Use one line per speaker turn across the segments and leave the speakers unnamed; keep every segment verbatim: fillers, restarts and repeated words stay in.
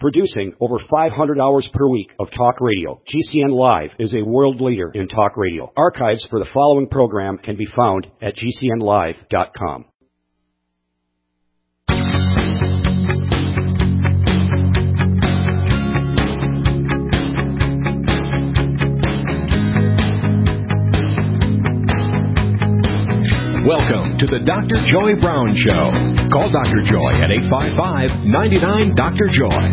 Producing over five hundred hours per week of talk radio, G C N Live is a world leader in talk radio. Archives for the following program can be found at G C N live dot com.
Welcome to the Doctor Joy Brown Show. Call Doctor Joy at eight five five, nine nine, Doctor Joy.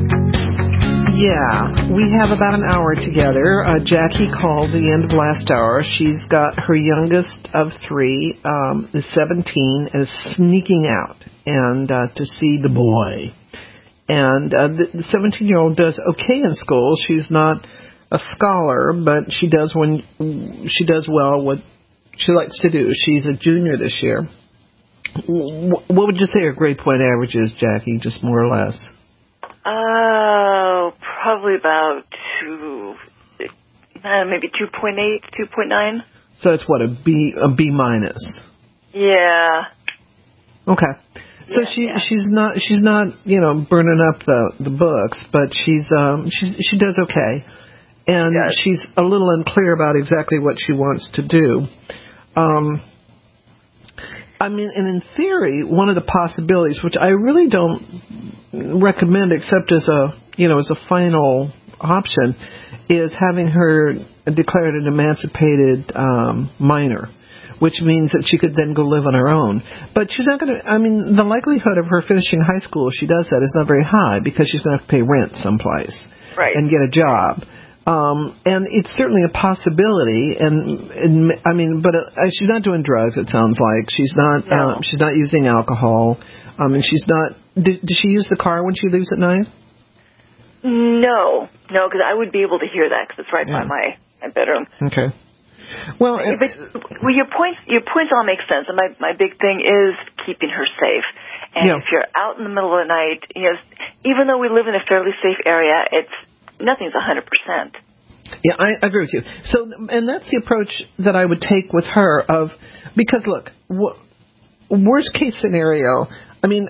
Yeah, we have about an hour together. Uh, Jackie called the end of last hour. She's got her youngest of three, um, is seventeen, is sneaking out and uh, to see the boy. And uh, the seventeen-year-old does okay in school. She's not a scholar, but she does when she does well with she likes to do. She's a junior this year. What would you say her grade point average is, Jackie, just more or less?
Oh, uh, probably about two, uh, maybe two point eight, two point nine.
So that's what, a B, a B minus?
Yeah.
Okay. So
yeah,
she
yeah.
she's not she's not you know burning up the the books, but she's um she's she does okay, and
yes.
she's a little unclear about exactly what she wants to do. Um, I mean, and in theory, one of the possibilities, which I really don't recommend except as a, you know, as a final option, is having her declared an emancipated um, minor, which means that she could then go live on her own. But she's not going to, I mean, the likelihood of her finishing high school if she does that is not very high because she's going to have to pay rent someplace
right.
and get a job. Um, and it's certainly a possibility, and, and I mean, but uh, she's not doing drugs. It sounds like she's not.
No.
Uh, she's not using alcohol. Um, and she's not. Did, did she use the car when she leaves at night?
No, no, because I would be able to hear that because it's right
yeah.
by my, my bedroom.
Okay. Well,
but, but well, your points your points all make sense, and my my big thing is keeping her safe. And
yeah.
if you're out in the middle of the night, you know, even though we live in a fairly safe area, it's nothing's one hundred percent.
Yeah, I agree with you. So, and that's the approach that I would take with her of, because look, w- worst case scenario, I mean,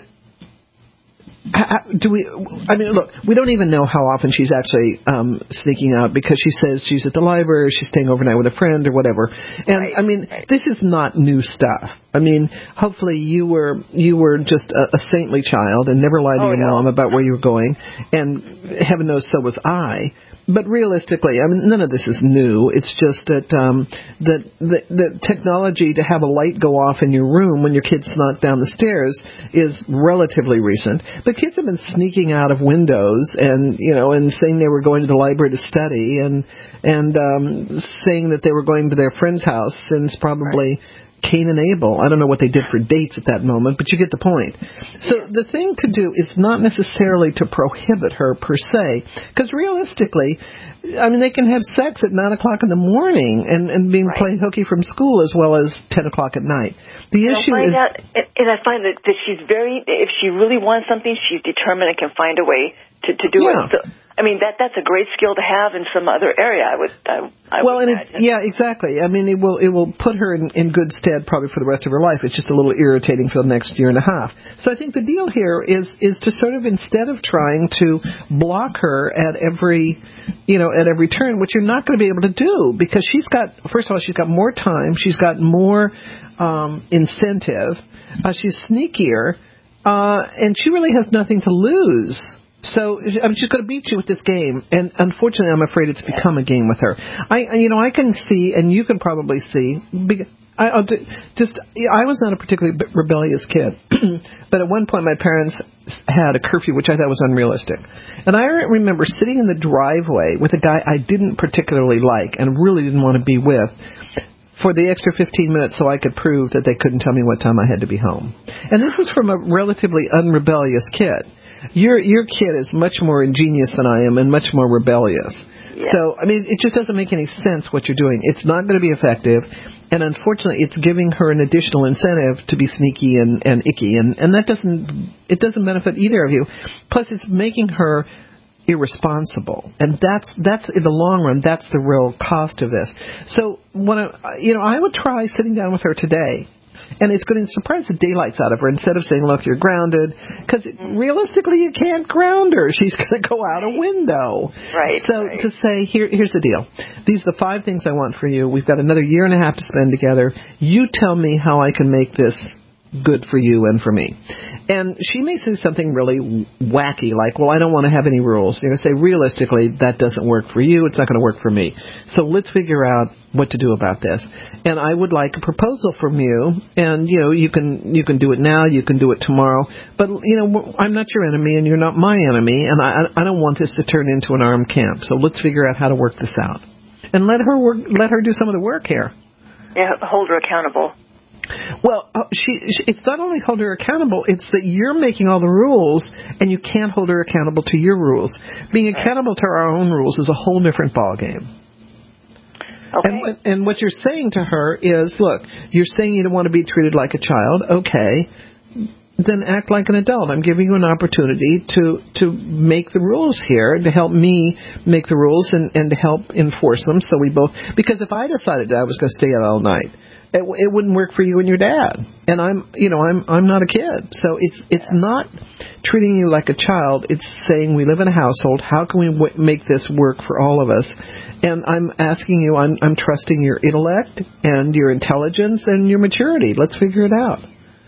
do we, I mean, look, we don't even know how often she's actually um, sneaking out because she says she's at the library, she's staying overnight with a friend or whatever. And
right,
I mean,
right.
this is not new stuff. I mean, hopefully you were you were just a, a saintly child and never lied to
oh,
your
no.
mom about where you were going. And heaven knows so was I. But realistically, I mean, none of this is new. It's just that um, that the, the technology to have a light go off in your room when your kid's not down the stairs is relatively recent. But kids have been sneaking out of windows and, you know, and saying they were going to the library to study and and um, saying that they were going to their friend's house since probably
right.
Cain and Abel. I don't know what they did for dates at that moment, but you get the point. So the thing to do is not necessarily to prohibit her per se, because realistically, I mean, they can have sex at nine o'clock in the morning and, and being
right.
played hooky from school as well as ten o'clock at night. The
and
issue
I find
is...
out, and I find that, that she's very, if she really wants something, she's determined and can find a way to, to do
yeah.
it. So, I mean, that that's a great skill to have in some other area, I would I, I
Well,
would
and
imagine.
it, yeah, exactly. I mean, it will it will put her in, in good stead probably for the rest of her life. It's just a little irritating for the next year and a half. So I think the deal here is is to sort of, instead of trying to block her at every, you know, at every turn, which you're not going to be able to do because she's got, first of all, she's got more time, she's got more um, incentive, uh, she's sneakier, uh, and she really has nothing to lose. So I'm just going to beat you with this game, and unfortunately, I'm afraid it's become a game with her. I, you know, I can see, and you can probably see. I, I'll do, just, I was not a particularly rebellious kid, but at one point, my parents had a curfew, which I thought was unrealistic. And I remember sitting in the driveway with a guy I didn't particularly like and really didn't want to be with, for the extra fifteen minutes so I could prove that they couldn't tell me what time I had to be home. And this is from a relatively unrebellious kid. Your your kid is much more ingenious than I am and much more rebellious. Yeah. So, I mean, it just doesn't make any sense what you're doing. It's not going to be effective. And unfortunately, it's giving her an additional incentive to be sneaky and, and icky. And, and that doesn't, it doesn't benefit either of you. Plus, it's making her irresponsible. And that's, that's in the long run, that's the real cost of this. So, when I, you know, I would try sitting down with her today And it's going to surprise the daylights out of her instead of saying, look, you're grounded. Because realistically, you can't ground her. She's going to go out a window.
Right.
So
right.
to say, here, here's the deal. These are the five things I want for you. We've got another year and a half to spend together. You tell me how I can make this good for you and for me. And she may say something really wacky, like, well, I don't want to have any rules. You're going to say, realistically, that doesn't work for you. It's not going to work for me. So let's figure out what to do about this. And I would like a proposal from you. And, you know, you can you can do it now. You can do it tomorrow. But, you know, I'm not your enemy and you're not my enemy. And I, I don't want this to turn into an armed camp. So let's figure out how to work this out. And let her work, let her do some of the work here.
Yeah, hold her accountable.
Well, uh, she, she, it's not only hold her accountable, it's that you're making all the rules, and you can't hold her accountable to your rules. Being accountable to our own rules is a whole different ballgame.
Okay.
And, and what you're saying to her is, look, you're saying you don't want to be treated like a child. Okay. Then act like an adult. I'm giving you an opportunity to, to make the rules here, to help me make the rules and, and to help enforce them. So we both, because if I decided that I was going to stay out all night, It, it wouldn't work for you and your dad. And I'm, you know, I'm, I'm not a kid. So it's, it's not treating you like a child. It's saying we live in a household. How can we w- make this work for all of us? And I'm asking you, I'm, I'm trusting your intellect and your intelligence and your maturity. Let's figure it out.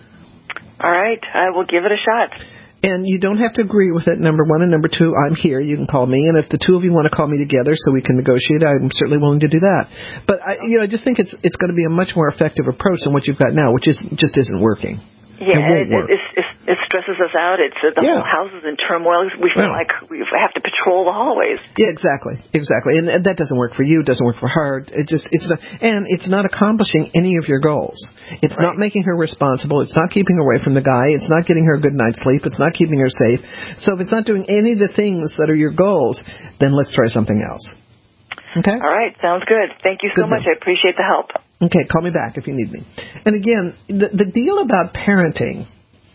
All right. I will give it a shot.
And you don't have to agree with it, number one. And number two, I'm here. You can call me. And if the two of you want to call me together so we can negotiate, I'm certainly willing to do that. But I, you know, I just think it's it's going to be a much more effective approach than what you've got now, which is just isn't working.
Yeah,
it,
it, it, it, it stresses us out. It's uh, the
yeah.
whole house is in turmoil. We feel
yeah.
like we have to patrol the hallways.
Yeah, exactly, exactly. And, and that doesn't work for you. It doesn't work for her. It just it's not, and it's not accomplishing any of your goals. It's
right.
not making her responsible. It's not keeping her away from the guy. It's not getting her a good night's sleep. It's not keeping her safe. So if it's not doing any of the things that are your goals, then let's try something else. Okay.
All right, sounds good. Thank you so
good
much.
Man.
I appreciate the help.
Okay, call me back if you need me. And again, the, the deal about parenting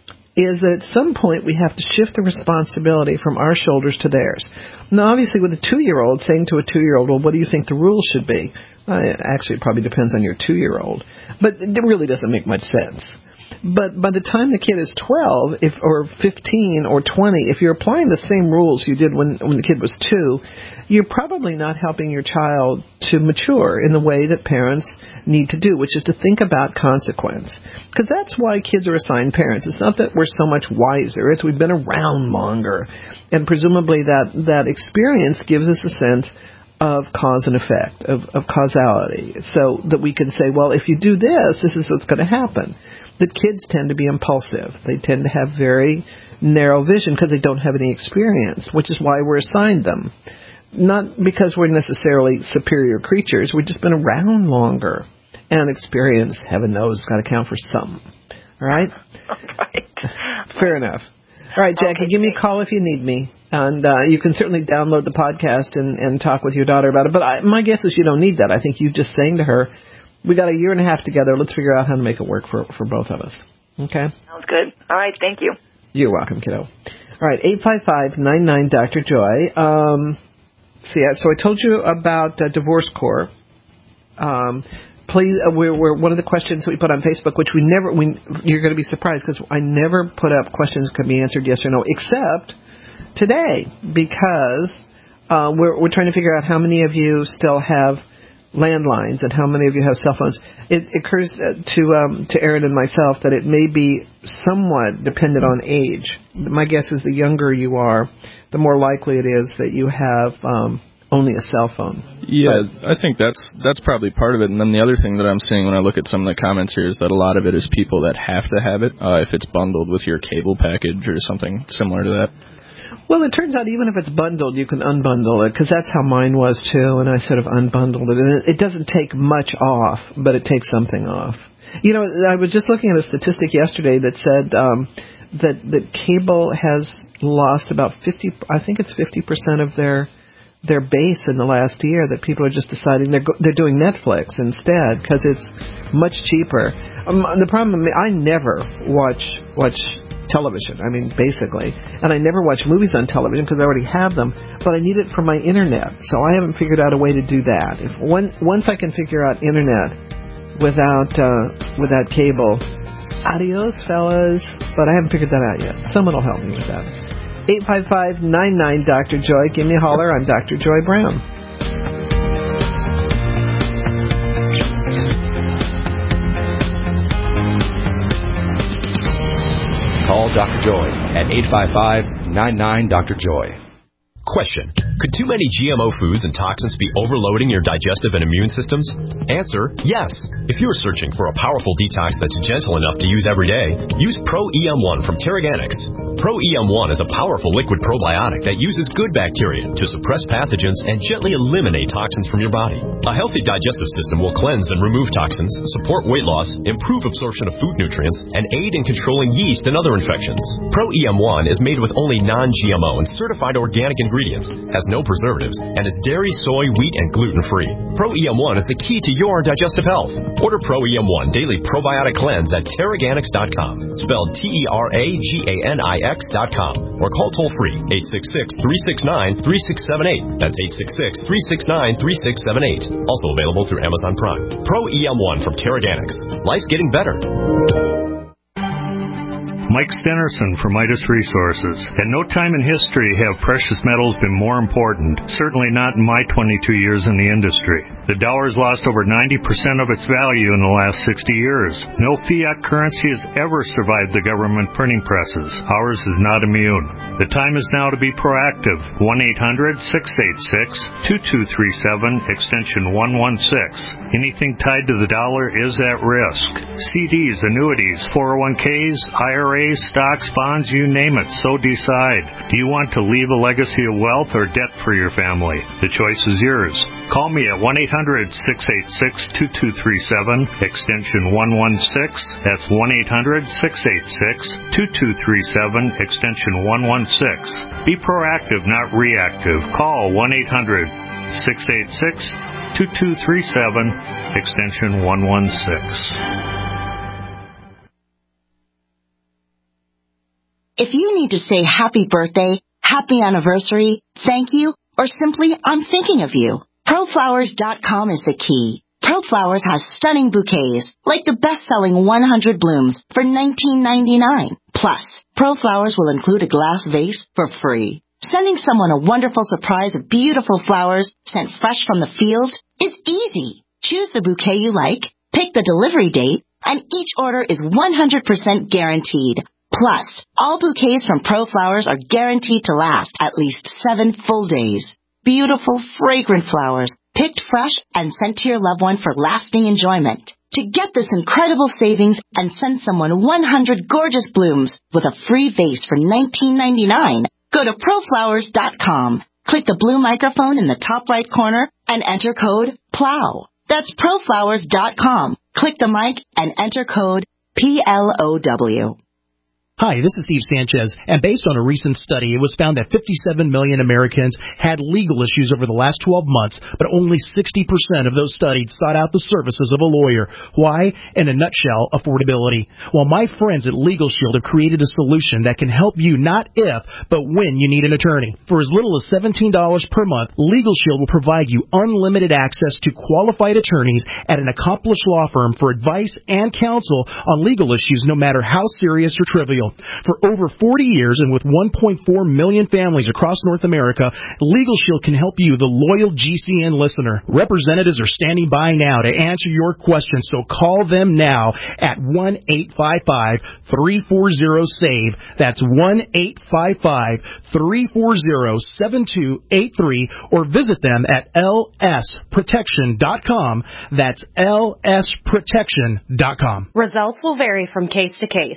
is that at some point we have to shift the responsibility from our shoulders to theirs. Now, obviously, with a two-year-old, saying to a two-year-old, well, what do you think the rules should be? Uh, actually, it probably depends on your two-year-old. But it really doesn't make much sense. But by the time the kid is twelve, if or fifteen or twenty, if you're applying the same rules you did when, when the kid was two, you're probably not helping your child to mature in the way that parents need to do, which is to think about consequence. Because that's why kids are assigned parents. It's not that we're so much wiser. It's we've been around longer. And presumably that, that experience gives us a sense of cause and effect, of, of causality, so that we can say, well, if you do this, this is what's going to happen. That kids tend to be impulsive. They tend to have very narrow vision because they don't have any experience, which is why we're assigned them. Not because we're necessarily superior creatures. We've just been around longer. And experience, heaven knows, got to count for some. All right?
Right.
Fair enough. All right, Jackie,
okay,
give me a call if you need me. And uh, you can certainly download the podcast and, and talk with your daughter about it. But I, my guess is you don't need that. I think you just saying to her, we got a year and a half together. Let's figure out how to make it work for, for both of us. Okay?
Sounds good. All right, thank you.
You're welcome, kiddo. All right, eight five five, nine nine, Doctor Joy. Um, so, yeah, so I told you about uh, Divorce Corps. Um, please, uh, we're, we're one of the questions that we put on Facebook, which we never, we, you're going to be surprised because I never put up questions that can be answered yes or no, except today, because uh, we're, we're trying to figure out how many of you still have landlines and how many of you have cell phones. It occurs to um, to Aaron and myself that it may be somewhat dependent on age. My guess is the younger you are, the more likely it is that you have um, only a cell phone.
Yeah, but I think that's that's probably part of it. And then the other thing that I'm seeing when I look at some of the comments here is that a lot of it is people that have to have it uh, if it's bundled with your cable package or something similar to that.
Well, it turns out even if it's bundled, you can unbundle it, because that's how mine was, too, and I sort of unbundled it. And it doesn't take much off, but it takes something off. You know, I was just looking at a statistic yesterday that said um, that, that cable has lost about fifty, I think it's fifty percent of their their base in the last year, that people are just deciding they're, go, they're doing Netflix instead, because it's much cheaper. Um, the problem, I never watch watch... television, I mean, basically. And I never watch movies on television because I already have them, but I need it for my internet. So I haven't figured out a way to do that. If one, once I can figure out internet, without uh, without cable. Adios, fellas. But I haven't figured that out yet. Someone will help me with that. eight five five, nine nine, Doctor Joy. Give me a holler. I'm Doctor Joy Brown.
Call Doctor Joy at eight five five, nine nine, Doctor Joy.
Question. Could too many G M O foods and toxins be overloading your digestive and immune systems? Answer, yes. If you're searching for a powerful detox that's gentle enough to use every day, use Pro E M one from Teraganix. Pro E M one is a powerful liquid probiotic that uses good bacteria to suppress pathogens and gently eliminate toxins from your body. A healthy digestive system will cleanse and remove toxins, support weight loss, improve absorption of food nutrients, and aid in controlling yeast and other infections. Pro E M one is made with only non-G M O and certified organic ingredients, has no preservatives, and is dairy, soy, wheat, and gluten-free. Pro E M one is the key to your digestive health. Order Pro E M one Daily Probiotic Cleanse at Teraganix dot com, spelled T E R A G A N I X dot com, or call toll-free eight six six, three six nine, three six seven eight. That's eight six six, three six nine, three six seven eight. Also available through Amazon Prime. Pro E M one from Teraganix. Life's getting better.
Mike Stenerson from Midas Resources. At no time in history have precious metals been more important, certainly not in my twenty-two years in the industry. The dollar has lost over ninety percent of its value in the last sixty years. No fiat currency has ever survived the government printing presses. Ours is not immune. The time is now to be proactive. one eight hundred, six eight six, two two three seven, extension one one six. Anything tied to the dollar is at risk. C Ds, annuities, four oh one Ks, I R As, stocks, bonds, you name it, so decide. Do you want to leave a legacy of wealth or debt for your family? The choice is yours. Call me at one eight hundred, six eight six, two two three seven, extension one one six. That's one eight hundred, six eight six, two two three seven, extension one one six. Be proactive, not reactive. Call one eight hundred, six eight six, two two three seven, extension one one six.
If you need to say happy birthday, happy anniversary, thank you, or simply I'm thinking of you, Pro Flowers dot com is the key. ProFlowers has stunning bouquets, like the best-selling one hundred blooms for nineteen ninety-nine. Plus, ProFlowers will include a glass vase for free. Sending someone a wonderful surprise of beautiful flowers sent fresh from the field is easy. Choose the bouquet you like, pick the delivery date, and each order is one hundred percent guaranteed. Plus, all bouquets from ProFlowers are guaranteed to last at least seven full days. Beautiful, fragrant flowers, picked fresh and sent to your loved one for lasting enjoyment. To get this incredible savings and send someone one hundred gorgeous blooms with a free vase for nineteen ninety-nine, go to Pro Flowers dot com. Click the blue microphone in the top right corner and enter code PLOW. That's Pro Flowers dot com. Click the mic and enter code P L O W.
Hi, this is Steve Sanchez, and based on a recent study, it was found that fifty-seven million Americans had legal issues over the last twelve months, but only sixty percent of those studied sought out the services of a lawyer. Why? In a nutshell, affordability. Well, my friends at Legal Shield have created a solution that can help you not if, but when you need an attorney. For as little as seventeen dollars per month, Legal Shield will provide you unlimited access to qualified attorneys at an accomplished law firm for advice and counsel on legal issues, no matter how serious or trivial. For over forty years and with one point four million families across North America, Legal Shield can help you, the loyal G C N listener. Representatives are standing by now to answer your questions, so call them now at one eight five five, three four zero, SAVE. That's one eight five five, three four zero, seven two eight three, or visit them at L S protection dot com. That's L S protection dot com.
Results will vary from case to case.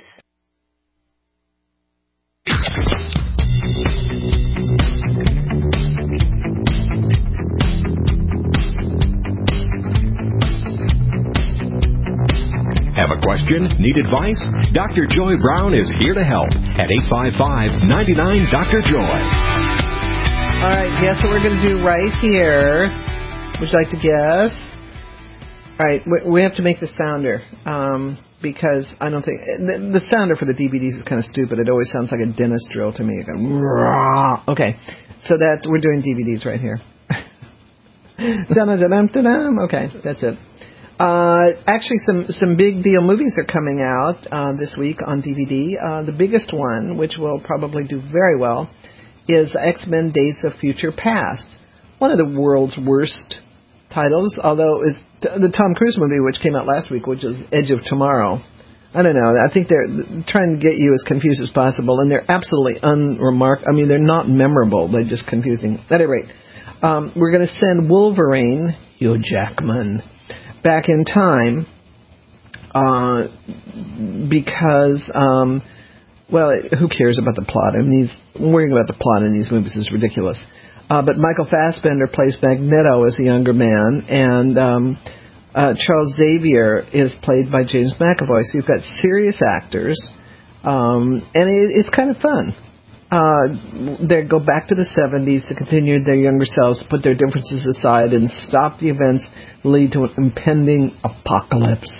Have a question? Need advice? Doctor Joy Brown is here to help at eight five five, nine nine, Doctor Joy.
All right, guess what we're going to do right here? Would you like to guess? All right, we have to make the sounder. Um... Because I don't think the, the sounder for the D V Ds is kind of stupid. It always sounds like a dentist drill to me. Okay, so that's we're doing D V Ds right here. Dun-dun-dun-dun-dun. Okay, that's it. Uh, actually, some, some big deal movies are coming out uh, this week on D V D. Uh, the biggest one, which will probably do very well, is X-Men Days of Future Past. One of the world's worst titles, although it's the Tom Cruise movie, which came out last week, which is Edge of Tomorrow. I don't know. I think they're trying to get you as confused as possible, and they're absolutely unremarkable. I mean, they're not memorable. They're just confusing. At any rate, um, we're going to send Wolverine, Hugh Jackman, back in time uh, because, um, well, who cares about the plot? I mean, these, worrying about the plot in these movies is ridiculous. Uh, but Michael Fassbender plays Magneto as a younger man, and um, uh, Charles Xavier is played by James McAvoy. So you've got serious actors, um, and it, it's kind of fun. Uh, they go back to the seventies to continue their younger selves, put their differences aside, and stop the events that lead to an impending apocalypse.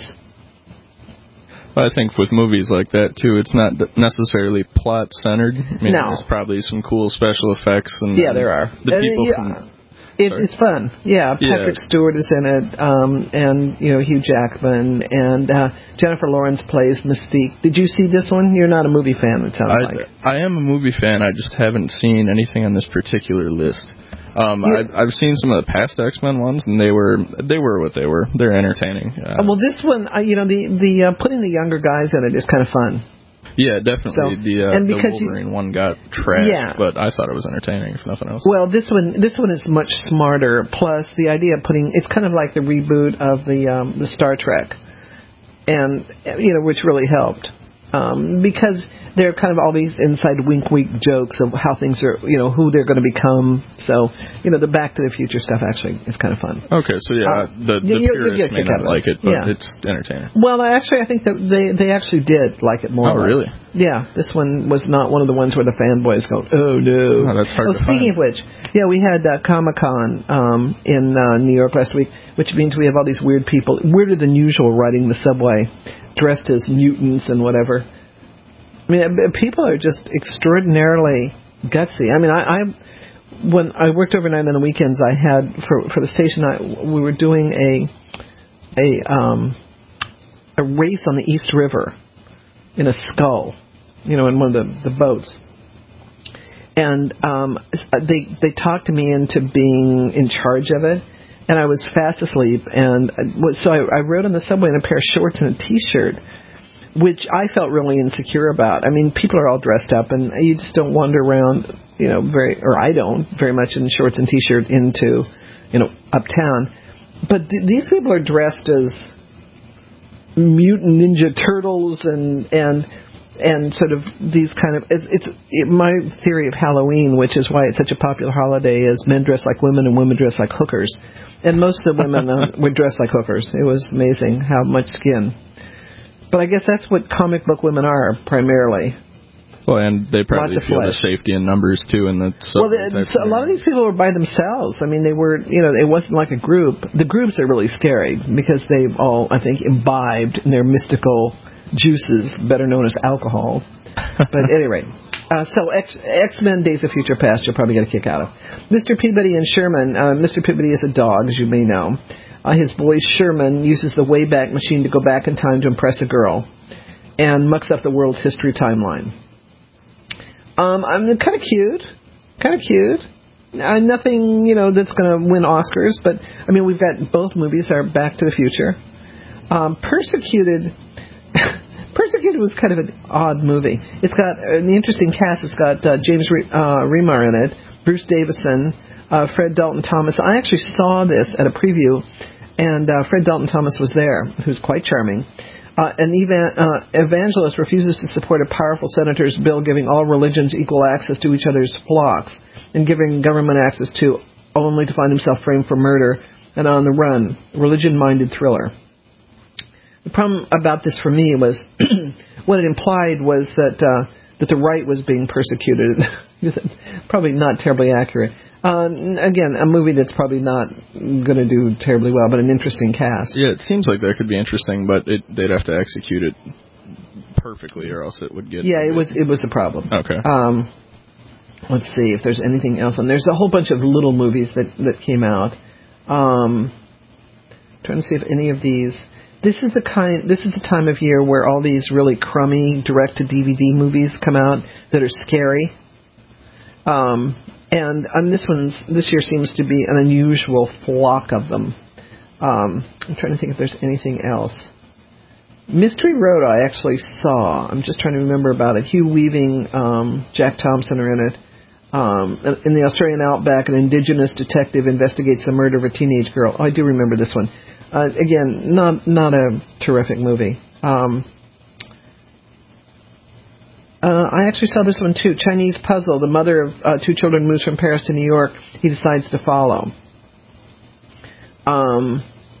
I think with movies like that, too, it's not necessarily plot-centered. I mean,
no.
There's probably some cool special effects. And
yeah, there are.
The
uh,
people
yeah.
from...
It, it's fun. Yeah, Patrick
yeah.
Stewart is in it, um, and, you know, Hugh Jackman, and uh, Jennifer Lawrence plays Mystique. Did you see this one? You're not a movie fan, it sounds
I,
like.
I am a movie fan. I just haven't seen anything on this particular list. Um,
yeah.
I've, I've seen some of the past X-Men ones, and they were they were what they were. They're entertaining. Uh,
well, this one, uh, you know, the the uh, putting the younger guys in it is kind of fun.
Yeah, definitely.
So,
the, uh,
and
the
because
Wolverine
you,
one got trashed,
yeah.
but I thought it was entertaining, if nothing else.
Well, this one this one is much smarter. Plus, the idea of putting it's kind of like the reboot of the um, the Star Trek, and you know, which really helped um, because there are kind of all these inside wink wink jokes of how things are, you know, who they're going to become. So, you know, the Back to the Future stuff actually is kind of fun.
Okay, so yeah, uh, the, the
you,
purists may not like it, but
yeah.
it's entertaining.
Well, actually, I think that they, they actually did like it more.
Oh, really?
Yeah, this one was not one of the ones where the fanboys go, oh, no.
Oh, that's hard
oh,
to
speaking
find.
of which, yeah, we had uh, Comic-Con um, in uh, New York last week, which means we have all these weird people, weirder than usual, riding the subway, dressed as mutants and whatever. I mean, people are just extraordinarily gutsy. I mean, I, I when I worked overnight on the weekends, I had for for the station, I, we were doing a a um a race on the East River in a scull, you know, in one of the, the boats. And um, they they talked me into being in charge of it, and I was fast asleep. And so I, I rode on the subway in a pair of shorts and a T-shirt, which I felt really insecure about. I mean, people are all dressed up, and you just don't wander around, you know, very, or I don't, very much in shorts and T-shirt into, you know, uptown. But th- these people are dressed as mutant ninja turtles and and and sort of these kind of, it's, it's it, my theory of Halloween, which is why it's such a popular holiday, is men dress like women and women dress like hookers. And most of the women uh, were dressed like hookers. It was amazing how much skin. But I guess that's what comic book women are, primarily.
Well, and they probably feel the safety in numbers, too. And the
well, the, so a lot of these people were by themselves. I mean, they were, you know, it wasn't like a group. The groups are really scary because they all, I think, imbibed in their mystical juices, better known as alcohol. But at any rate. Uh, so X, X-Men Days of Future Past, you'll probably get a kick out of. Mister Peabody and Sherman. Uh, Mister Peabody is a dog, as you may know. Uh, his boy Sherman uses the Wayback Machine to go back in time to impress a girl and mucks up the world's history timeline. Um, I'm kind of cute, kind of cute. Uh, nothing, you know, that's going to win Oscars, but I mean, we've got both movies are Back to the Future. Um, Persecuted. Persecuted was kind of an odd movie. It's got an interesting cast. It's got uh, James Re- uh, Remar in it, Bruce Davison, uh, Fred Dalton Thomas. I actually saw this at a preview, and uh, Fred Dalton Thomas was there, who's quite charming. Uh, an evan- uh, evangelist refuses to support a powerful senator's bill giving all religions equal access to each other's flocks and giving government access to only to find himself framed for murder and on the run. Religion-minded thriller. The problem about this for me was what it implied was that uh, that the right was being persecuted. Probably not terribly accurate. Uh, again, a movie that's probably not going to do terribly well, but an interesting cast.
Yeah, it seems like that could be interesting, but it, they'd have to execute it perfectly, or else it would get.
Yeah, it was it was a problem.
Okay.
Um, let's see if there's anything else. And there's a whole bunch of little movies that that came out. Um, trying to see if any of these. This is the kind. This is the time of year where all these really crummy direct-to-D V D movies come out that are scary. Um, and um, this one's this year seems to be an unusual flock of them. Um, I'm trying to think if there's anything else. Mystery Road I actually saw. I'm just trying to remember about it. Hugh Weaving, um, Jack Thompson are in it. Um, in the Australian outback, an indigenous detective investigates the murder of a teenage girl. Oh, I do remember this one. Uh, again, not not a terrific movie. Um, uh, I actually saw this one too. Chinese Puzzle. The mother of uh, two children moves from Paris to New York. He decides to follow. Um,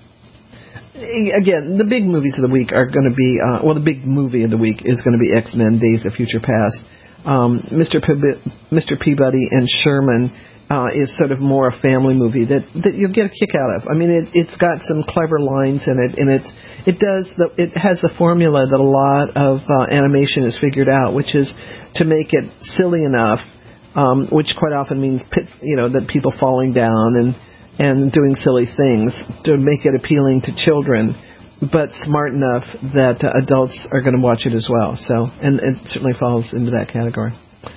again, the big movies of the week are going to be, uh, well, the big movie of the week is going to be X-Men Days of Future Past. Um, Mister Pe- Mister Peabody and Sherman uh, is sort of more a family movie that, that you'll get a kick out of. I mean, it, it's got some clever lines in it, and it's, it does the, it has the formula that a lot of uh, animation has figured out, which is to make it silly enough, um, which quite often means pit, you know, that people falling down and and doing silly things to make it appealing to children, but smart enough that uh, adults are going to watch it as well. So, and it certainly falls into that category.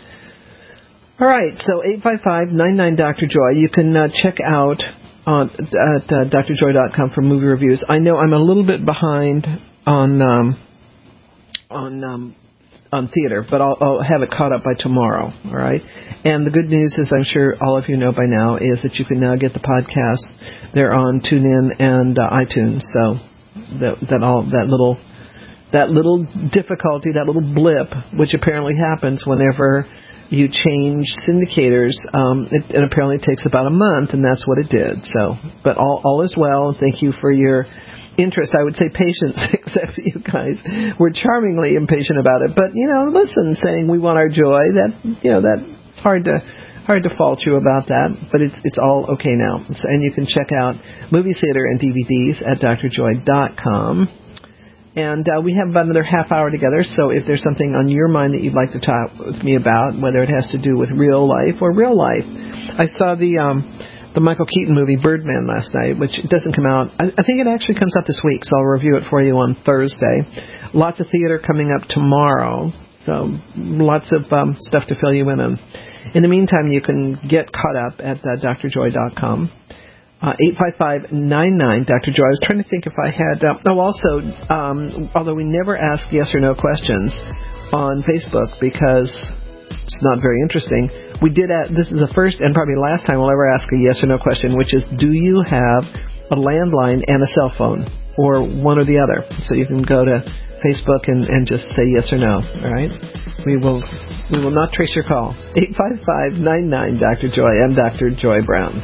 All right, so eight five five, nine nine, Doctor Joy. You can uh, check out on, at uh, D R joy dot com for movie reviews. I know I'm a little bit behind on um, on um, on theater, but I'll, I'll have it caught up by tomorrow, all right? And the good news is, I'm sure all of you know by now, is that you can now get the podcast. They're on TuneIn and uh, iTunes, so that, that all that little that little difficulty, that little blip, which apparently happens whenever you change syndicators, um, it, it apparently takes about a month, and that's what it did. So, but all, all is well, and thank you for your interest. I would say patience, except for you guys. We're charmingly impatient about it. But, you know, listen, saying we want our joy, that, you know, that's hard to hard to fault you about that. But it's it's all okay now. So, and you can check out movie theater and D V Ds at D R joy dot com. And uh, we have about another half hour together, so if there's something on your mind that you'd like to talk with me about, whether it has to do with real life or real life. I saw the um, the Michael Keaton movie Birdman last night, which doesn't come out. I, I think it actually comes out this week, so I'll review it for you on Thursday. Lots of theater coming up tomorrow, so lots of um, stuff to fill you in on. In the meantime, you can get caught up at uh, D R joy dot com. Uh, eight five five, nine nine, Doctor Joy. I was trying to think if I had... Uh, oh, also, um, although we never ask yes or no questions on Facebook because it's not very interesting, we did... Ask, this is the first and probably last time we'll ever ask a yes or no question, which is, do you have a landline and a cell phone? Or one or the other. So you can go to Facebook and, and just say yes or no. All right? We will we will not trace your call. eight five five, nine nine, Doctor Joy. I'm Doctor Joy Brown.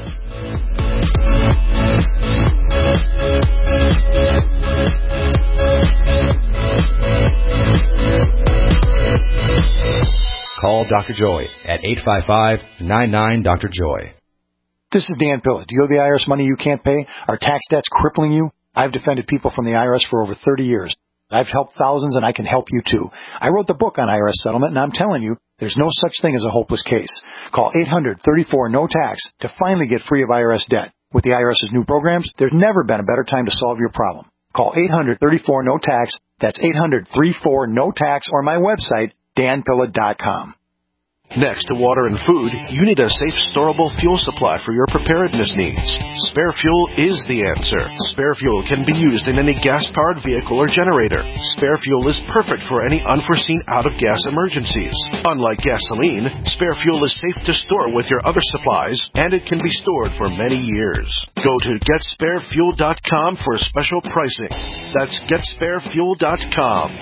Call Doctor Joy at eight five five, nine nine, Doctor Joy.
This is Dan Pilla. Do you owe the I R S money you can't pay? Are tax debts crippling you? I've defended people from the I R S for over thirty years. I've helped thousands, and I can help you, too. I wrote the book on I R S settlement, and I'm telling you, there's no such thing as a hopeless case. Call eight hundred, thirty-four, no tax to finally get free of I R S debt. With the IRS's new programs, there's never been a better time to solve your problem. Call eight hundred, thirty-four, no tax. That's eight hundred, thirty-four, no tax, or my website, dan pilla dot com.
Next to water and food, you need a safe, storable fuel supply for your preparedness needs. Spare Fuel is the answer. Spare Fuel can be used in any gas-powered vehicle or generator. Spare Fuel is perfect for any unforeseen out-of-gas emergencies. Unlike gasoline, Spare Fuel is safe to store with your other supplies, and it can be stored for many years. Go to get spare fuel dot com for special pricing. That's get spare fuel dot com.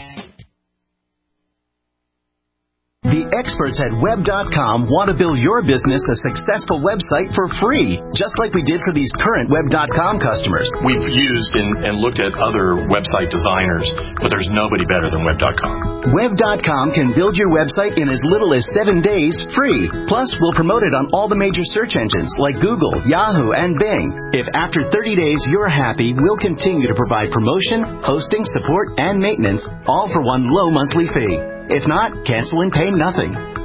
The experts at web dot com want to build your business a successful website for free, just like we did for these current web dot com customers.
We've used and, and looked at other website designers, but there's nobody better than web dot com.
web dot com can build your website in as little as seven days free. Plus, we'll promote it on all the major search engines like Google, Yahoo, and Bing. If after thirty days you're happy, we'll continue to provide promotion, hosting, support, and maintenance, all for one low monthly fee. If not, cancel and pay nothing.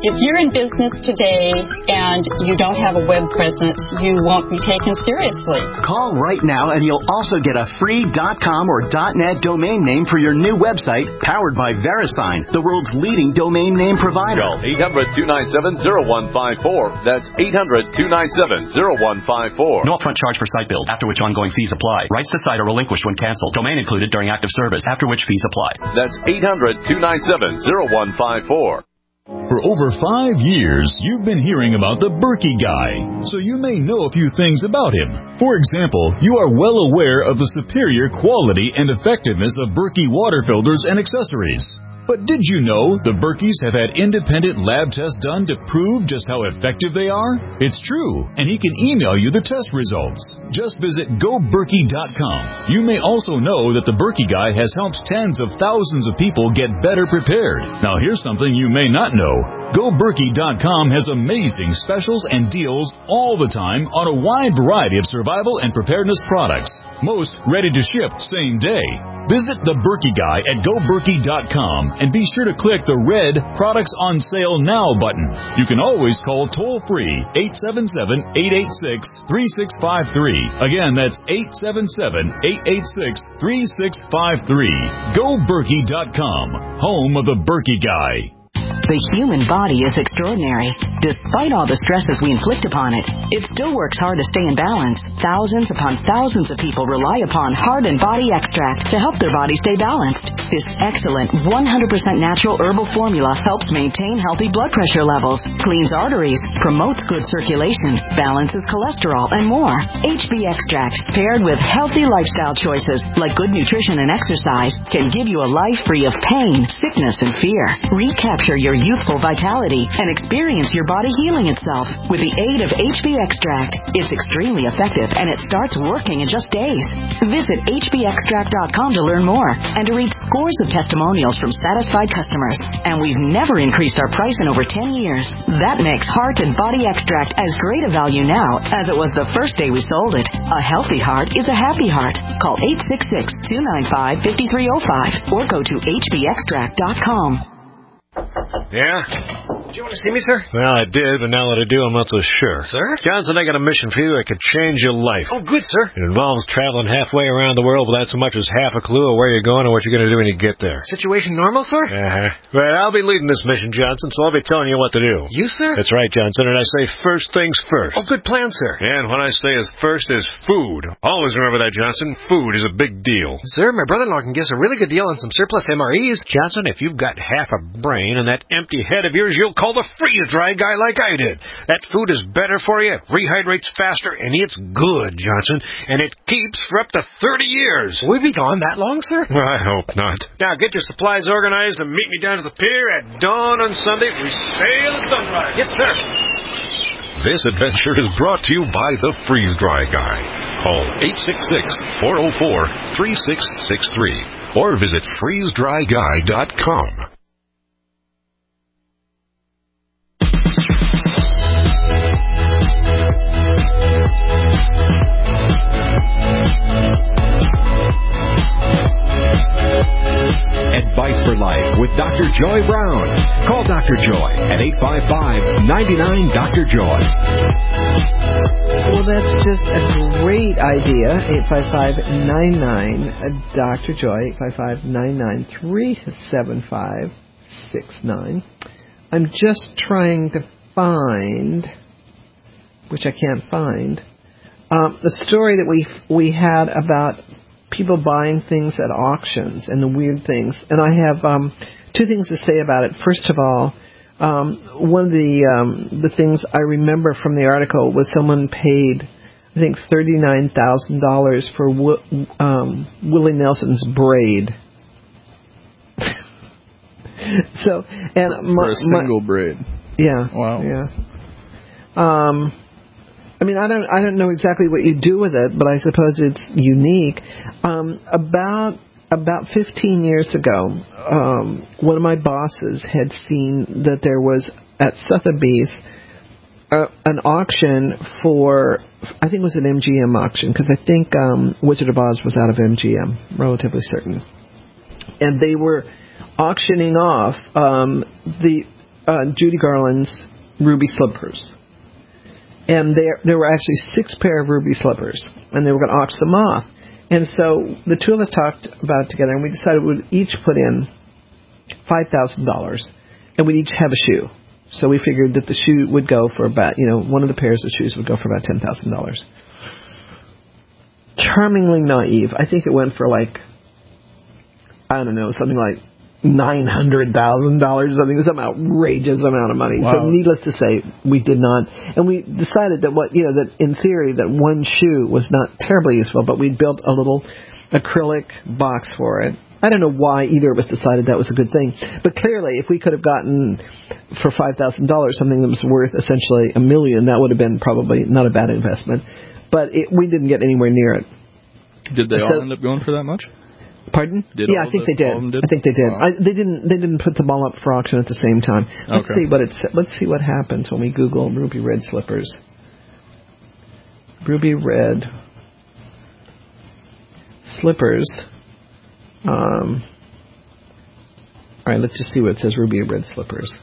If you're in business today and you don't have a web presence, you won't be taken seriously.
Call right now and you'll also get a free .com or .net domain name for your new website, powered by VeriSign, the world's leading domain name provider.
Call eight hundred, two nine seven, zero one five four. That's eight hundred, two nine seven, zero one five four.
No upfront charge for site build, after which ongoing fees apply. Rights to site are relinquished when canceled. Domain included during active service, after which fees apply.
That's eight hundred, two nine seven, zero one five four.
For over five years, you've been hearing about the Berkey Guy, so you may know a few things about him. For example, you are well aware of the superior quality and effectiveness of Berkey water filters and accessories. But did you know the Berkeys have had independent lab tests done to prove just how effective they are? It's true, and he can email you the test results. Just visit go berkey dot com. You may also know that the Berkey Guy has helped tens of thousands of people get better prepared. Now here's something you may not know. go berkey dot com has amazing specials and deals all the time on a wide variety of survival and preparedness products. Most ready to ship same day. Visit the Berkey Guy at go berkey dot com and be sure to click the red Products on Sale Now button. You can always call toll-free eight seven seven, eight eight six, three six five three. Again, that's eight seven seven, eight eight six, three six five three. go berkey dot com, home of the Berkey Guy.
The human body is extraordinary. Despite all the stresses we inflict upon it, it still works hard to stay in balance. Thousands upon thousands of people rely upon Heart and Body Extract to help their body stay balanced. This excellent one hundred percent natural herbal formula helps maintain healthy blood pressure levels, cleans arteries, promotes good circulation, balances cholesterol, and more. H B Extract, paired with healthy lifestyle choices like good nutrition and exercise, can give you a life free of pain, sickness, and fear. Recapture your youthful vitality and experience your body healing itself with the aid of H B Extract. It's extremely effective and it starts working in just days. Visit H B extract dot com to learn more and to read scores of testimonials from satisfied customers. And we've never increased our price in over ten years. That makes Heart and Body Extract as great a value now as it was the first day we sold it. A healthy heart is a happy heart. Call eight six six, two nine five, five three zero five or go to H B extract dot com.
Yeah?
Did you want to see me, sir?
Well, I did, but now that I do, I'm not so sure.
Sir?
Johnson, I got a mission for you that could change your life.
Oh, good, sir.
It involves traveling halfway around the world without so much as half a clue of where you're going or what you're going to do when you get there.
Situation normal, sir?
Uh-huh. Well, I'll be leading this mission, Johnson, so I'll be telling you what to do.
You, sir?
That's right, Johnson, and I say first things first.
Oh, good plan, sir.
And when I say is first is food. Always remember that, Johnson. Food is a big deal.
Sir, my brother-in-law can give us a really good deal on some surplus M R Es.
Johnson, if you've got half a brain and that empty head of yours, you'll call the freeze-dry guy like I did. That food is better for you, rehydrates faster, and it's good, Johnson. And it keeps for up to thirty years.
Will we be gone that long, sir?
Well, I hope not. Now, get your supplies organized and meet me down at the pier at dawn on Sunday. We sail at sunrise.
Yes, sir.
This adventure is brought to you by the Freeze-Dry Guy. Call eight six six, four zero four, three six six three or visit freeze dry guy dot com. Advice for Life with Doctor Joy Brown. Call Doctor Joy at eight five five, nine nine, Doctor Joy.
Well, that's just a great idea. eight five five, nine nine, Doctor Joy, eight five five, nine nine, three seven five six nine. I'm just trying to find, which I can't find, um, the story that we we had about people buying things at auctions and the weird things. And I have um, two things to say about it. First of all, um, one of the um, the things I remember from the article was someone paid, I think, thirty-nine thousand dollars for w- um, Willie Nelson's braid. so, and
for
my,
a single
my,
braid.
Yeah.
Wow.
Yeah. Um. I mean, I don't, I don't know exactly what you do with it, but I suppose it's unique. Um, about, about fifteen years ago, um, one of my bosses had seen that there was at Sotheby's uh, an auction for, I think it was an M G M auction, because I think um, Wizard of Oz was out of M G M, relatively certain. And they were auctioning off um, the uh, Judy Garland's ruby slippers. And there there were actually six pair of ruby slippers, and they were going to auction them off. And so the two of us talked about it together, and we decided we'd each put in five thousand dollars, and we'd each have a shoe. So we figured that the shoe would go for about, you know, one of the pairs of shoes would go for about ten thousand dollars. Charmingly naive. I think it went for like, I don't know, something like nine hundred thousand dollars or something, some outrageous amount of money.
Wow.
So needless to say, we did not. And we decided that what, you know, that in theory that one shoe was not terribly useful, but we built a little acrylic box for it. I don't know why either of us decided that was a good thing. But clearly, if we could have gotten for five thousand dollars something that was worth essentially a million, that would have been probably not a bad investment. But it, we didn't get anywhere near it.
Did they
so,
all end up going for that much?
Pardon?
Did
yeah, I think
the,
they did.
did.
I think they did.
Wow.
I, they didn't. They didn't put them all up for auction at the same time. Let's
okay.
see what it's. Let's see what happens when we Google ruby red slippers. Ruby red slippers. Um. All right. Let's just see what it says. Ruby red slippers.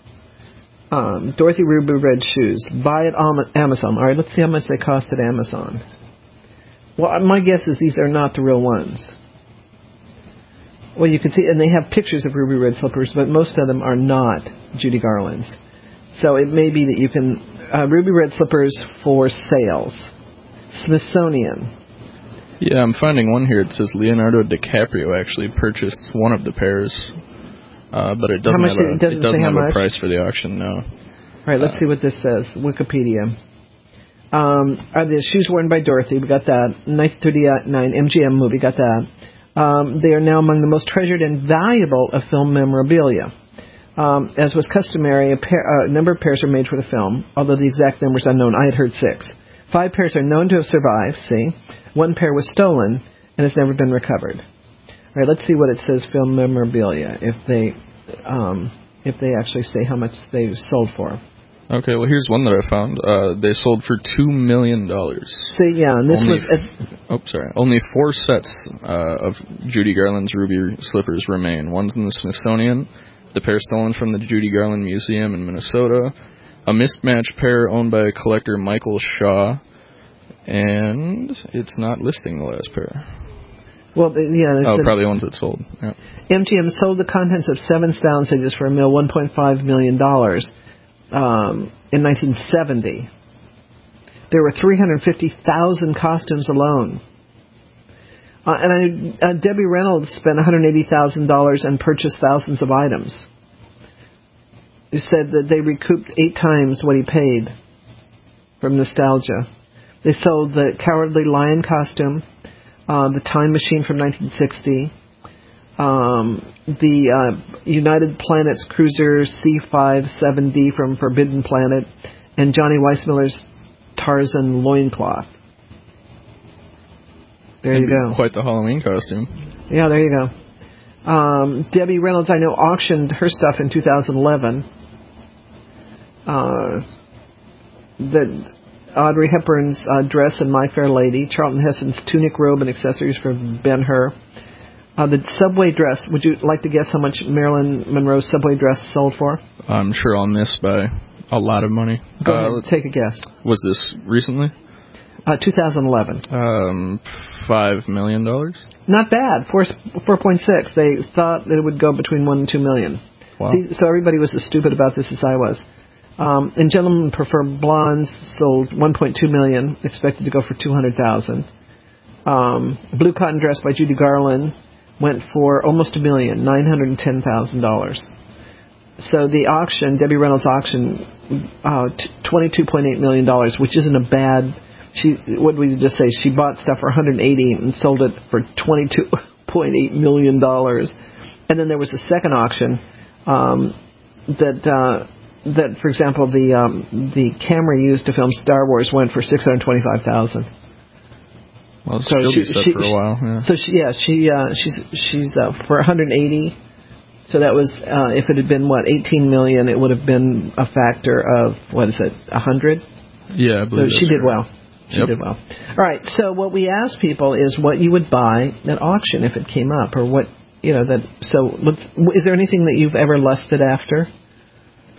Um, Dorothy Ruby red shoes. Buy at Amazon. All right. Let's see how much they cost at Amazon. Well, my guess is these are not the real ones. Well, you can see, and they have pictures of ruby red slippers, but most of them are not Judy Garland's. So it may be that you can, uh, ruby red slippers for sales. Smithsonian.
Yeah, I'm finding one here. It says Leonardo DiCaprio actually purchased one of the pairs, uh, but it doesn't
how much
have a,
it doesn't,
it doesn't
say
have
how
a
much?
price for the auction, no.
All right, let's
uh,
see what this says. Wikipedia. Um, are the shoes worn by Dorothy? We got that. nineteen thirty-nine M G M movie, got that. Um, they are now among the most treasured and valuable of film memorabilia. Um, as was customary, a, pair, uh, a number of pairs are made for the film, although the exact number is unknown. I had heard six. Five pairs are known to have survived, see. One pair was stolen and has never been recovered. All right, let's see what it says, film memorabilia, if they um, if they actually say how much they sold for.
Okay, well, here's one that I found. Uh, they sold for two million dollars.
See, yeah, and this
Only,
was... At,
oh, sorry. Only four sets uh, of Judy Garland's ruby slippers remain. One's in the Smithsonian, the pair stolen from the Judy Garland Museum in Minnesota, a mismatched pair owned by collector Michael Shaw, and it's not listing the last pair.
Well, yeah.
Oh, probably the ones that sold. Yeah.
M G M sold the contents of seven downstages for a mill, one point five million dollars. Um, in nineteen seventy, there were three hundred fifty thousand costumes alone. Uh, and I, uh, Debbie Reynolds spent one hundred eighty thousand dollars and purchased thousands of items. He said that they recouped eight times what he paid from nostalgia. They sold the Cowardly Lion costume, uh, the Time Machine from nineteen sixty, Um, the uh, United Planets Cruiser C fifty-seven D from Forbidden Planet, and Johnny Weissmuller's Tarzan loincloth. There
That'd
you go.
Quite the Halloween costume.
Yeah, there you go. Um, Debbie Reynolds, I know, auctioned her stuff in two thousand eleven. Uh, the Audrey Hepburn's uh, dress in My Fair Lady, Charlton Heston's tunic, robe, and accessories for Ben-Hur. Uh, the subway dress, would you like to guess how much Marilyn Monroe's subway dress sold for?
I'm sure I'll miss by a lot of money.
Go
uh,
ahead, take a guess.
Was this recently?
Uh, two thousand eleven.
Um, five million dollars?
Not bad. Four, four point six. They thought that it would go between one and two million.
Wow.
See, so everybody was as stupid about this as I was. Um, and Gentlemen Prefer Blondes sold one point two million, expected to go for two hundred thousand. Um, Blue Cotton Dress by Judy Garland went for almost a million, nine hundred ten thousand dollars. So the auction, Debbie Reynolds' auction, uh, twenty-two point eight million dollars, which isn't a bad. She, what did we just say? She bought stuff for one hundred eighty and sold it for twenty-two point eight million dollars. And then there was a second auction um, that, uh, that, for example, the um, the camera used to film Star Wars went for six hundred twenty-five thousand dollars.
Well, so she'll be set
she,
for a while. Yeah.
So she, yeah, she uh, she's she's uh, for one hundred eighty. So that was uh, if it had been what eighteen million, it would have been a factor of what is it, a hundred?
Yeah, I believe
so she did
right.
well. She
yep.
did well. All right. So what we ask people is what you would buy at auction if it came up, or what you know that. So let's, is there anything that you've ever lusted after?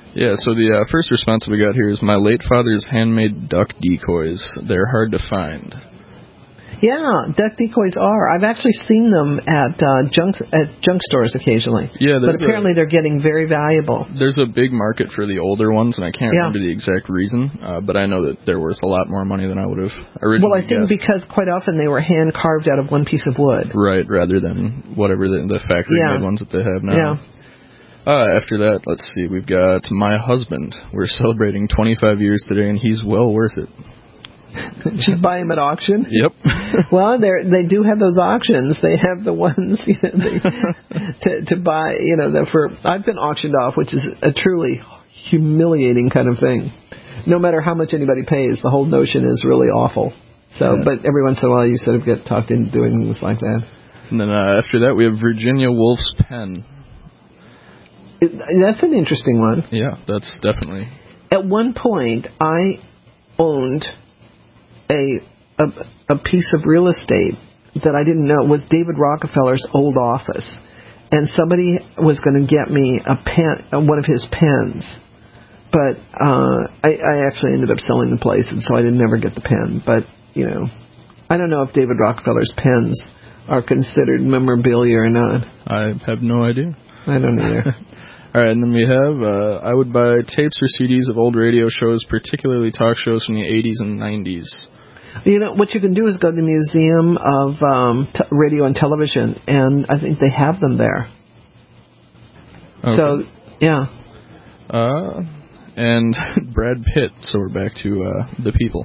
Yeah, so the uh, first response we got here is my late father's handmade duck decoys. They're hard to find.
Yeah, duck decoys are. I've actually seen them at uh, junk at junk stores occasionally.
Yeah,
but apparently a, they're getting very valuable.
There's a big market for the older ones, and I can't
yeah.
remember the exact reason, uh, but I know that they're worth a lot more money than I would have originally
Well, I think
guessed.
because quite often they were hand carved out of one piece of wood.
Right, rather than whatever the, the factory-made
yeah.
ones that they have now.
Yeah.
Uh, after that, let's see, we've got my husband. We're celebrating twenty-five years today, and he's well worth it.
Should buy him at auction?
Yep.
Well, they they do have those auctions. They have the ones you know, they, to to buy. You know, the, for I've been auctioned off, which is a truly humiliating kind of thing. No matter how much anybody pays, the whole notion is really awful. So, yeah. But every once in a while, you sort of get talked into doing things like that.
And then uh, after that, we have Virginia Woolf's pen.
It, that's an interesting one.
Yeah, that's definitely.
At one point, I owned a, a a piece of real estate that I didn't know was David Rockefeller's old office, and somebody was going to get me a pen, one of his pens, but uh, I, I actually ended up selling the place, and so I didn't ever get the pen. But you know, I don't know if David Rockefeller's pens are considered memorabilia or not.
I have no idea.
I don't either.
All right, and then we have, uh, I would buy tapes or C Ds of old radio shows, particularly talk shows from the eighties and nineties.
You know, what you can do is go to the Museum of um, t- Radio and Television, and I think they have them there.
Okay.
So, yeah.
Uh, and Brad Pitt, so we're back to uh, the people.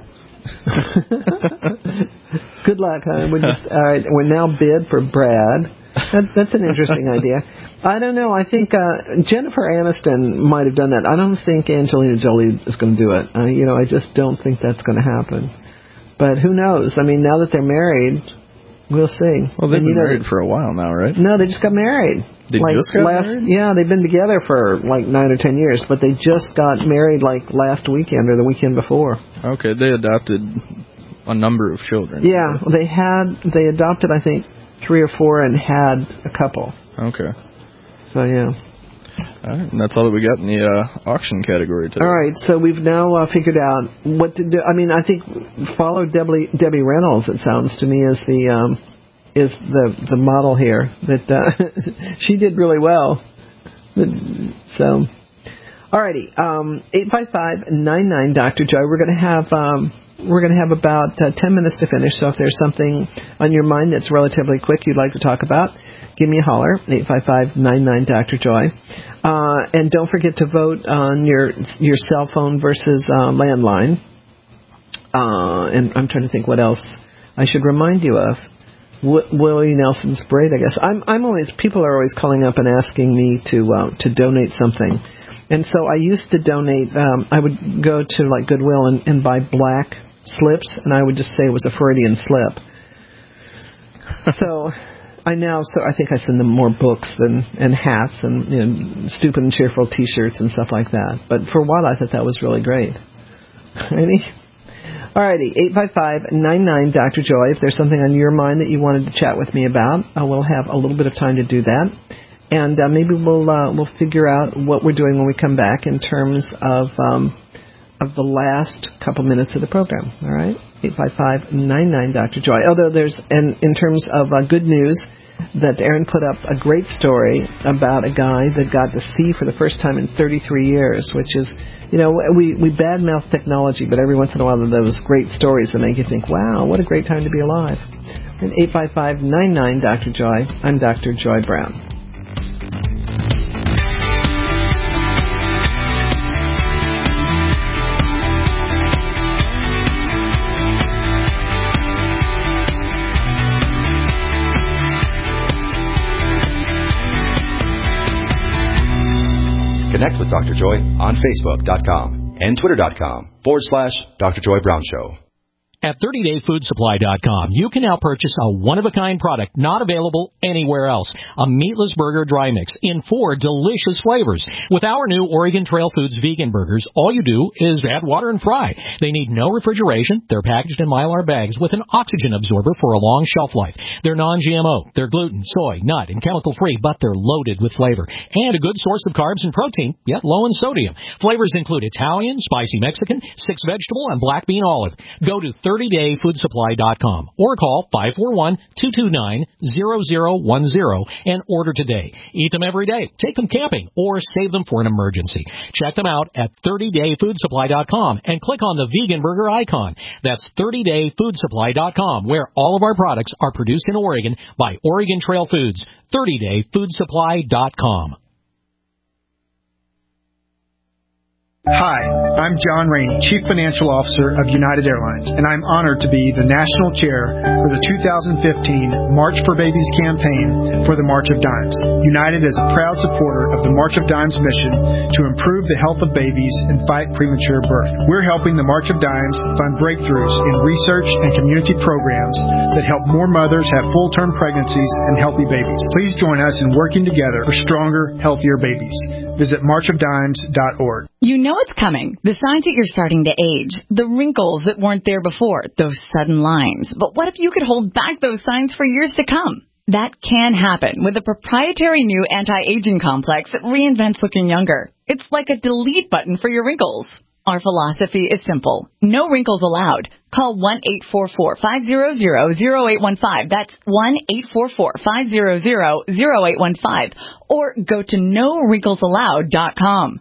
Good luck, huh? We're just, all right, we're now bid for Brad. That, that's an interesting idea. I don't know. I think uh, Jennifer Aniston might have done that. I don't think Angelina Jolie is going to do it. Uh, you know, I just don't think that's going to happen. But who knows? I mean, now that they're married, we'll see.
Well, they've
and,
been
you know,
married for a while now, right?
No, they just got married.
They
like
just got
last,
married?
Yeah, they've been together for like nine or ten years, but they just got married like last weekend or the weekend before.
Okay, they adopted a number of children.
Yeah, they had, they adopted, I think, three or four and had a couple.
Okay.
So, yeah.
All right, and that's all that we got in the uh, auction category today.
All right, so we've now uh, figured out what to do. I mean, I think follow Debbie, Debbie Reynolds, it sounds to me, is the um, is the the model here. That uh, she did really well. So, all righty, um, eight five five, nine nine, Doctor Joy. We're going to have um, we're going to have about uh, ten minutes to finish. So if there's something on your mind that's relatively quick you'd like to talk about, give me a holler, eight five five, nine nine, Doctor Joy. Uh, and don't forget to vote on your your cell phone versus uh, landline. Uh, and I'm trying to think what else I should remind you of. W- Willie Nelson's Braid, I guess. I'm I'm always people are always calling up and asking me to uh, to donate something. And so I used to donate. Um, I would go to like Goodwill and, and buy black slips, and I would just say it was a Freudian slip. So. I now, so I think I send them more books than and hats and you know, stupid and cheerful T-shirts and stuff like that. But for a while, I thought that was really great. Ready? Alrighty, eight five five, nine nine, Doctor Joy. If there's something on your mind that you wanted to chat with me about, uh, we'll have a little bit of time to do that, and uh, maybe we'll uh, we'll figure out what we're doing when we come back in terms of um, of the last couple minutes of the program. All right, eight five five, nine nine, Doctor Joy. Although there's and in terms of uh, good news. That Aaron put up a great story about a guy that got to see for the first time in thirty-three years, which is, you know, we, we badmouth technology, but every once in a while there are those great stories that make you think, wow, what a great time to be alive. And eight five five, nine nine, Doctor Joy. I'm Doctor Joy Brown.
Connect with Doctor Joy on Facebook dot com and Twitter dot com forward slash Doctor Joy Brown Show.
At thirty day food supply dot com, you can now purchase a one-of-a-kind product not available anywhere else. A meatless burger dry mix in four delicious flavors. With our new Oregon Trail Foods vegan burgers, all you do is add water and fry. They need no refrigeration. They're packaged in Mylar bags with an oxygen absorber for a long shelf life. They're non G M O. They're gluten, soy, nut, and chemical-free, but they're loaded with flavor. And a good source of carbs and protein, yet low in sodium. Flavors include Italian, spicy Mexican, six vegetable, and black bean olive. Go to thirty day food supply dot com or call five four one, two two nine, zero zero one zero and order today. Eat them every day, take them camping, or save them for an emergency. Check them out at thirty day food supply dot com and click on the vegan burger icon. That's thirty day food supply dot com, where all of our products are produced in Oregon by Oregon Trail Foods. thirty day food supply dot com.
Hi, I'm John Rainey, Chief Financial Officer of United Airlines, and I'm honored to be the National Chair for the two thousand fifteen March for Babies campaign for the March of Dimes. United is a proud supporter of the March of Dimes mission to improve the health of babies and fight premature birth. We're helping the March of Dimes fund breakthroughs in research and community programs that help more mothers have full-term pregnancies and healthy babies. Please join us in working together for stronger, healthier babies. Visit march of dimes dot org.
You know it's coming. The signs that you're starting to age. The wrinkles that weren't there before. Those sudden lines. But what if you could hold back those signs for years to come? That can happen with a proprietary new anti-aging complex that reinvents looking younger. It's like a delete button for your wrinkles. Our philosophy is simple. No wrinkles allowed. Call one eight four four, five zero zero, zero eight one five. That's one eight four four, five zero zero, zero eight one five. Or go to no wrinkles allowed dot com.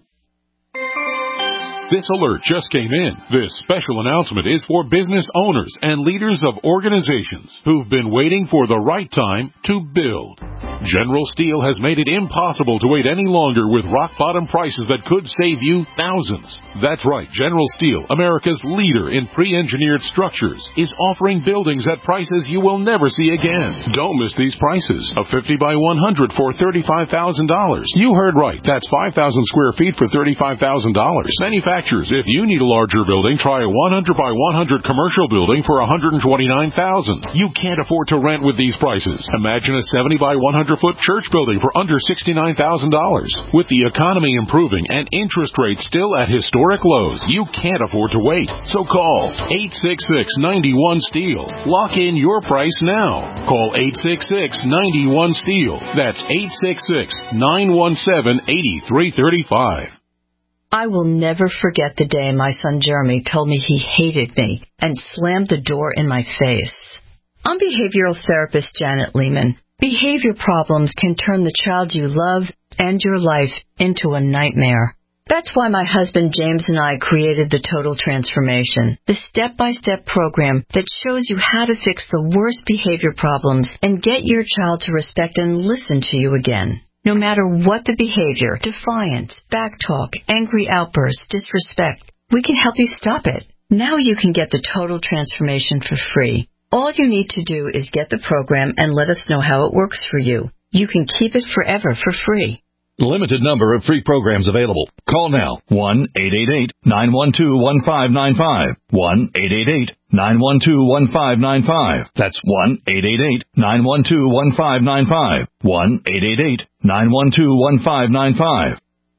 This alert just came in. This special announcement is for business owners and leaders of organizations who've been waiting for the right time to build. General Steel has made it impossible to wait any longer with rock-bottom prices that could save you thousands. That's right, General Steel, America's leader in pre-engineered structures, is offering buildings at prices you will never see again. Don't miss these prices. A fifty by one hundred for thirty-five thousand dollars. You heard right. That's five thousand square feet for thirty-five thousand dollars. Manufacturers, if you need a larger building, try a one hundred by one hundred commercial building for one hundred twenty-nine thousand dollars. You can't afford to rent with these prices. Imagine a seventy by one hundred foot church building for under sixty-nine thousand dollars. With the economy improving and interest rates still at historic lows, you can't afford to wait. So call eight six six, nine one, STEEL. Lock in your price now. Call eight six six, nine one, STEEL. That's eight six six, nine one seven, eight three three five.
I will never forget the day my son Jeremy told me he hated me and slammed the door in my face. I'm behavioral therapist Janet Lehman. Behavior problems can turn the child you love and your life into a nightmare. That's why my husband James and I created the Total Transformation, the step-by-step program that shows you how to fix the worst behavior problems and get your child to respect and listen to you again. No matter what the behavior, defiance, backtalk, angry outbursts, disrespect, we can help you stop it. Now you can get the Total Transformation for free. All you need to do is get the program and let us know how it works for you. You can keep it forever for free.
Limited number of free programs available. Call now. one eight eight eight, nine one two, one five nine five. one eight eight eight, nine one two, one five nine five. That's one eight eight eight, nine one two, one five nine five. one eight eight eight, nine one two, one five nine five.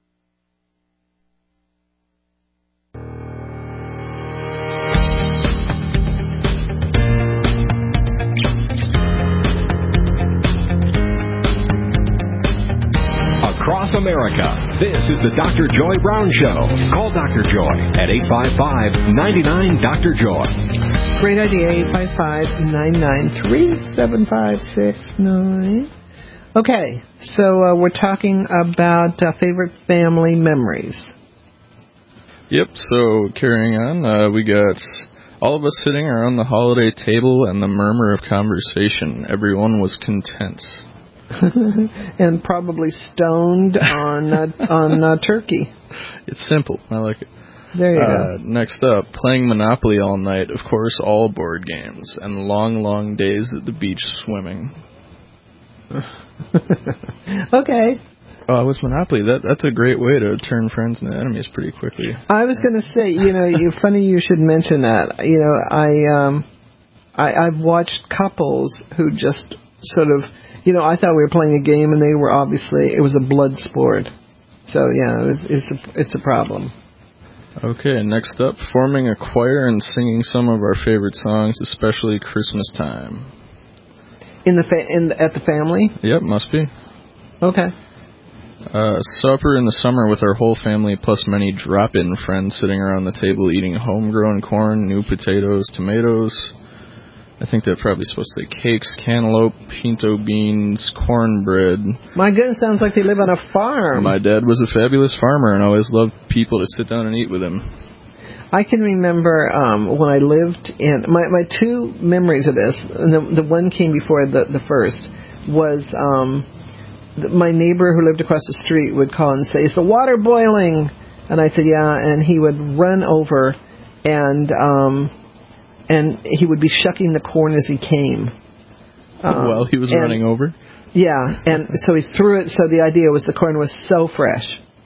Across America, this is the Doctor Joy Brown Show. Call Doctor Joy at eight five five, nine nine, Doctor Joy.
Great idea, eight five five, nine nine three, seven five six nine. Okay, so uh, we're talking about uh, favorite family memories.
Yep, so carrying on, uh, we got all of us sitting around the holiday table and the murmur of conversation. Everyone was content.
And probably stoned on uh, on uh, turkey.
It's simple. I like it.
There you
uh,
go.
Next up, playing Monopoly all night. Of course, all board games. And long, long days at the beach swimming.
Okay.
Oh, with Monopoly, that that's a great way to turn friends into enemies pretty quickly.
I was going to say, you know, you, funny you should mention that. You know, I, um, I, I've watched couples who just sort of, you know, I thought we were playing a game, and they were obviously, it was a blood sport. So, yeah, it was, it's, a, it's a problem.
Okay, next up, forming a choir and singing some of our favorite songs, especially Christmas time.
In the fa- in the, at the family?
Yep, must be.
Okay.
Uh, supper in the summer with our whole family, plus many drop-in friends sitting around the table eating homegrown corn, new potatoes, tomatoes. I think they're probably supposed to say cakes, cantaloupe, pinto beans, cornbread.
My goodness, sounds like they live on a farm.
My dad was a fabulous farmer and always loved people to sit down and eat with him.
I can remember um, when I lived in, my, my two memories of this, and the, the one came before the, the first, was um, the, my neighbor who lived across the street would call and say, "Is the water boiling?" And I said, "Yeah," and he would run over and... Um, And he would be shucking the corn as he came. Um,
While he was
and,
running over?
Yeah, and so he threw it, so the idea was the corn was so fresh.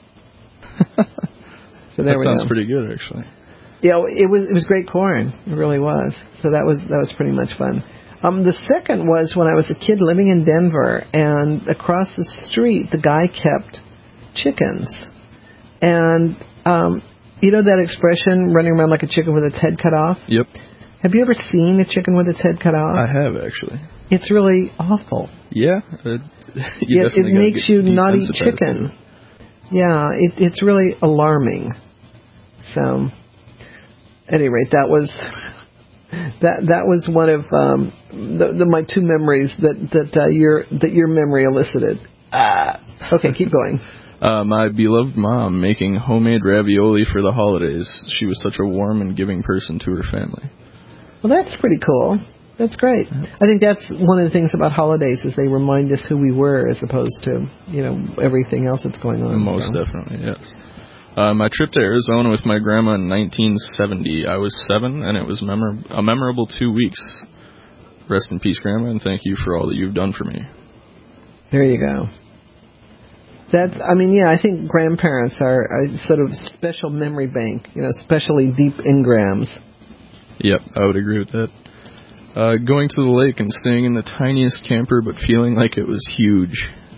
So there
that
we
sounds
go.
pretty good, actually.
Yeah, it was it was great corn. It really was. So that was that was pretty much fun. Um, the second was when I was a kid living in Denver, and across the street, the guy kept chickens. And, um, you know that expression, running around like a chicken with its head cut off?
Yep.
Have you ever seen a chicken with its head cut off?
I have, actually.
It's really awful.
Yeah. It, you
it, it makes you not eat chicken. Yeah, it, it's really alarming. So, at any rate, that was that that was one of um, the, the, my two memories that that uh, your that your memory elicited. Ah. Okay, keep going.
Uh, my beloved mom making homemade ravioli for the holidays. She was such a warm and giving person to her family.
Well, that's pretty cool. That's great. I think that's one of the things about holidays is they remind us who we were as opposed to, you know, everything else that's going on.
Most
so.
definitely, yes. Uh, my trip to Arizona with my grandma in nineteen seventy. I was seven, and it was memor- a memorable two weeks. Rest in peace, Grandma, and thank you for all that you've done for me.
There you go. That, I mean, yeah, I think grandparents are a sort of special memory bank, you know, especially deep engrams.
Yep, I would agree with that. Uh, going to the lake and staying in the tiniest camper, but feeling like it was huge.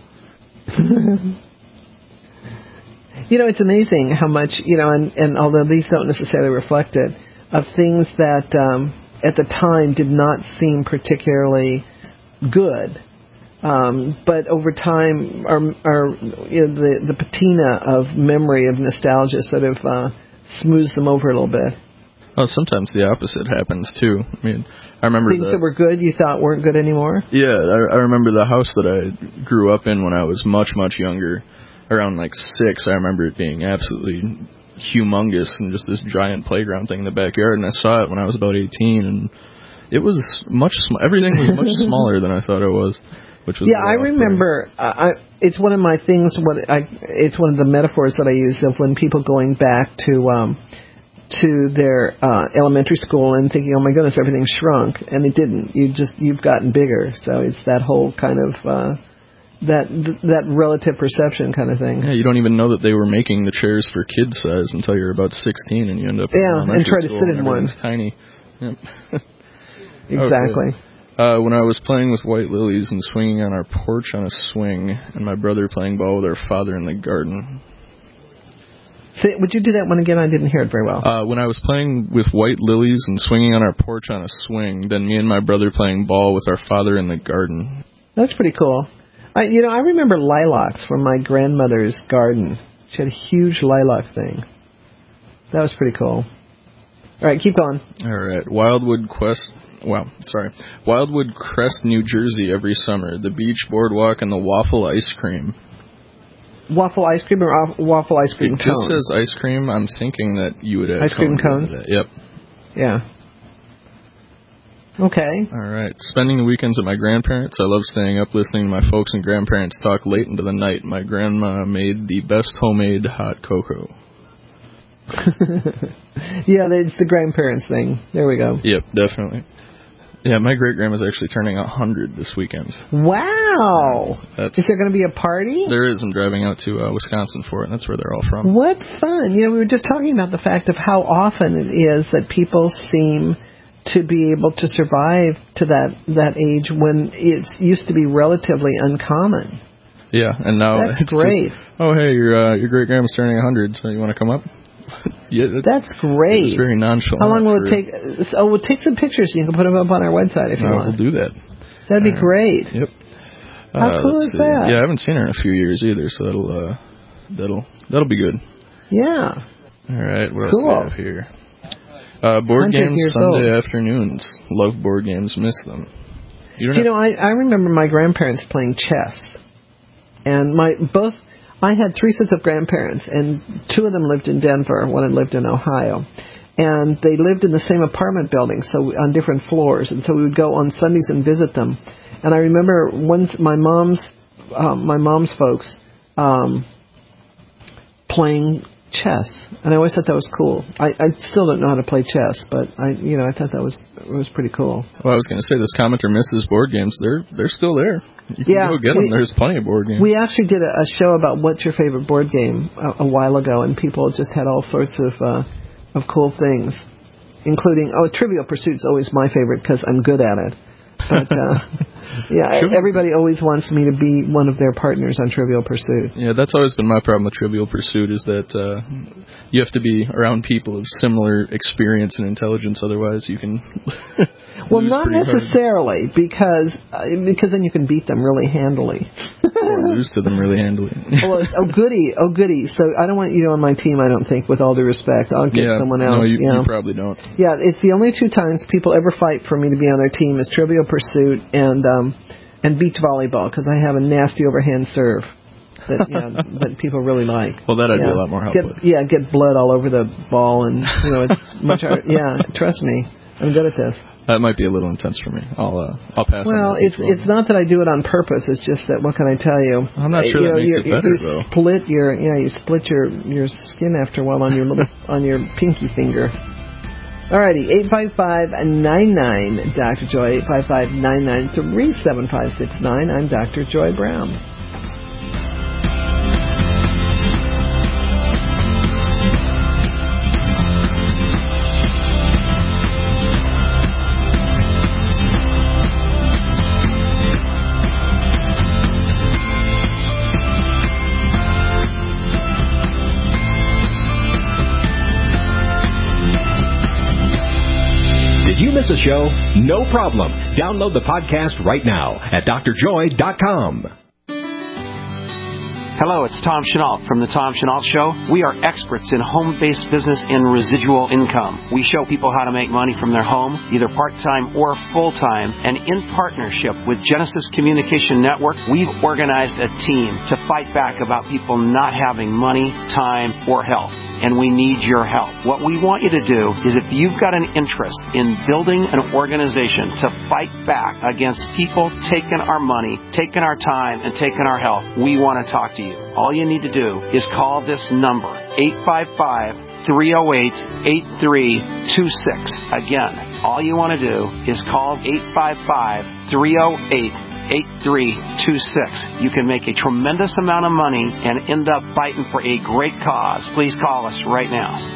You know, it's amazing how much, you know, and, and although these don't necessarily reflect it, of things that um, at the time did not seem particularly good. Um, but over time, our, our you know, the, the patina of memory, of nostalgia sort of uh, smooths them over a little bit.
Well, sometimes the opposite happens, too. I mean, I remember
Things
the,
that were good you thought weren't good anymore?
Yeah, I, I remember the house that I grew up in when I was much, much younger. Around, like, six, I remember it being absolutely humongous and just this giant playground thing in the backyard. And I saw it when I was about eighteen, and it was much sm- everything was much smaller than I thought it was. Which was
yeah, I remember. Uh, I, it's one of my things. What I, it's one of the metaphors that I use of when people going back to um, to their uh, elementary school and thinking, "Oh my goodness, everything shrunk," and it didn't. You just you've gotten bigger. So it's that whole kind of uh, that that relative perception kind of thing.
Yeah, you don't even know that they were making the chairs for kid size until you're about sixteen, and you end up
yeah,
in
and try to
school
sit
and
in one.
Tiny. Yep.
Exactly.
Okay. Uh, when I was playing with white lilies and swinging on our porch on a swing, and my brother playing ball with our father in the garden.
Say, would you do that one again? I didn't hear it very well.
Uh, when I was playing with white lilies and swinging on our porch on a swing, then me and my brother playing ball with our father in the garden.
That's pretty cool. I, you know, I remember lilacs from my grandmother's garden. She had a huge lilac thing. That was pretty cool. All right, keep going.
All right, Wildwood Quest. Wow, sorry. Wildwood Crest, New Jersey every summer. The beach boardwalk and the waffle ice cream.
Waffle ice cream or waffle ice cream
it
cones?
It just says ice cream. I'm thinking that you would have
ice cream cones.
Yep.
Yeah. Okay.
All right. Spending the weekends at my grandparents'. I love staying up listening to my folks and grandparents talk late into the night. My grandma made the best homemade hot cocoa.
Yeah, it's the grandparents thing. There we go.
Yep, definitely. Yeah, my great-grandma's actually turning one hundred this weekend.
Wow.
That's,
is there going to be a party?
There is. I'm driving out to uh, Wisconsin for it, and that's where they're all from.
What fun. You know, we were just talking about the fact of how often it is that people seem to be able to survive to that, that age when it used to be relatively uncommon.
Yeah, and now
that's
it's
great.
Just, oh, hey, your uh, your great-grandma's turning one hundred, so you want to come up? Yeah,
that's great.
It's very nonchalant.
How long will it take? Oh, we'll take some pictures. You can put them up on our website if you
no,
want.
We'll do that.
That'd be
uh,
great.
Yep.
How
uh,
cool is
see.
that?
Yeah, I haven't seen her in a few years either, so that'll uh, that'll that'll be good.
Yeah.
All right. What
cool.
else do we have here? Uh, board games Sunday old. afternoons. Love board games. Miss them.
You, don't you know, I I remember my grandparents playing chess, and my both. I had three sets of grandparents, and two of them lived in Denver, one had lived in Ohio. And they lived in the same apartment building, so on different floors. And so we would go on Sundays and visit them. And I remember once my mom's, um, my mom's folks um, playing chess, and I always thought that was cool. I, I still don't know how to play chess, but I, you know, I thought that was it was pretty cool.
Well, I was going to say this commenter misses board games. They're they're still there. You can
yeah,
go get
we,
them. There's plenty of board games.
We actually did a, a show about what's your favorite board game a, a while ago, and people just had all sorts of uh, of cool things, including oh, Trivial Pursuit's always my favorite because I'm good at it. But uh, yeah, Trivial. Everybody always wants me to be one of their partners on Trivial Pursuit.
Yeah, that's always been my problem with Trivial Pursuit is that uh, you have to be around people of similar experience and intelligence, otherwise you can.
Well, not necessarily, hard. because uh, because then you can beat them really handily.
Or lose to them really handily.
Well, oh goody, oh goody. So I don't want you on my team. I don't think, with all due respect, I'll get
yeah,
someone else.
No, you,
yeah.
you probably don't.
Yeah, it's the only two times people ever fight for me to be on their team is Trivial Pursuit and um, and beach volleyball because I have a nasty overhand serve that yeah, that people really like.
Well, that I'd
yeah.
be a lot more help
get,
with.
Yeah, get blood all over the ball, and you know it's much harder. Yeah, trust me, I'm good at this.
That might be a little intense for me. I'll uh, I'll pass.
Well,
on that
it's it's not that I do it on purpose. It's just that what can I tell you?
I'm not sure
you
that
know,
makes it better
you
though.
Split your yeah, you split your your skin after a while on your little on your pinky finger. Alrighty, eight five five nine nine Doctor Joy, eight five five nine nine three seven five six nine. I'm Doctor Joy Brown.
Miss a show? No problem. Download the podcast right now at D R joy dot com.
Hello, it's Tom Chenault from The Tom Chenault Show. We are experts in home-based business and residual income. We show people how to make money from their home, either part-time or full-time. And in partnership with Genesis Communication Network, we've organized a team to fight back about people not having money, time, or health. And we need your help. What we want you to do is if you've got an interest in building an organization to fight back against people taking our money, taking our time, and taking our health, we want to talk to you. All you need to do is call this number, eight five five, three oh eight, eight three two six. Again, all you want to do is call eight five five, three oh eight, eight three two six. You can make a tremendous amount of money and end up fighting for a great cause. Please call us right now.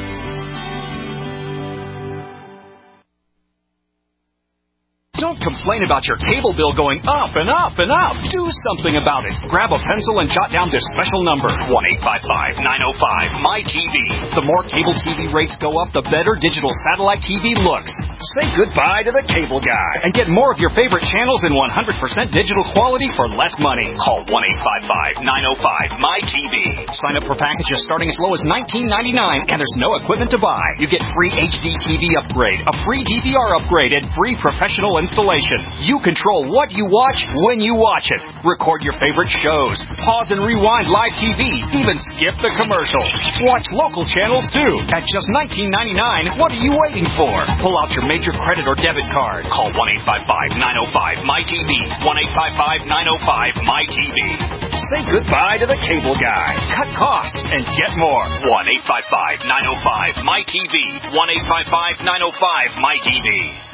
Don't complain about your cable bill going up and up and up. Do something about it. Grab a pencil and jot down this special number, one eight five five, nine oh five, M Y T V. The more cable T V rates go up, the better digital satellite T V looks. Say goodbye to the cable guy and get more of your favorite channels in one hundred percent digital quality for less money. Call one eight five five, nine oh five, M Y T V. Sign up for packages starting as low as nineteen ninety-nine, and there's no equipment to buy. You get free H D T V upgrade, a free D V R upgrade, and free professional installation. You control what you watch when you watch it. Record your favorite shows. Pause and rewind live T V. Even skip the commercials. Watch local channels too. At just nineteen ninety-nine, what are you waiting for? Pull out your major credit or debit card. Call one eight five five, nine oh five, M Y T V. one eight five five, nine oh five, M Y T V. Say goodbye to the cable guy. Cut costs and get more. one eight five five, nine oh five, M Y T V. one eight five five, nine oh five, M Y T V.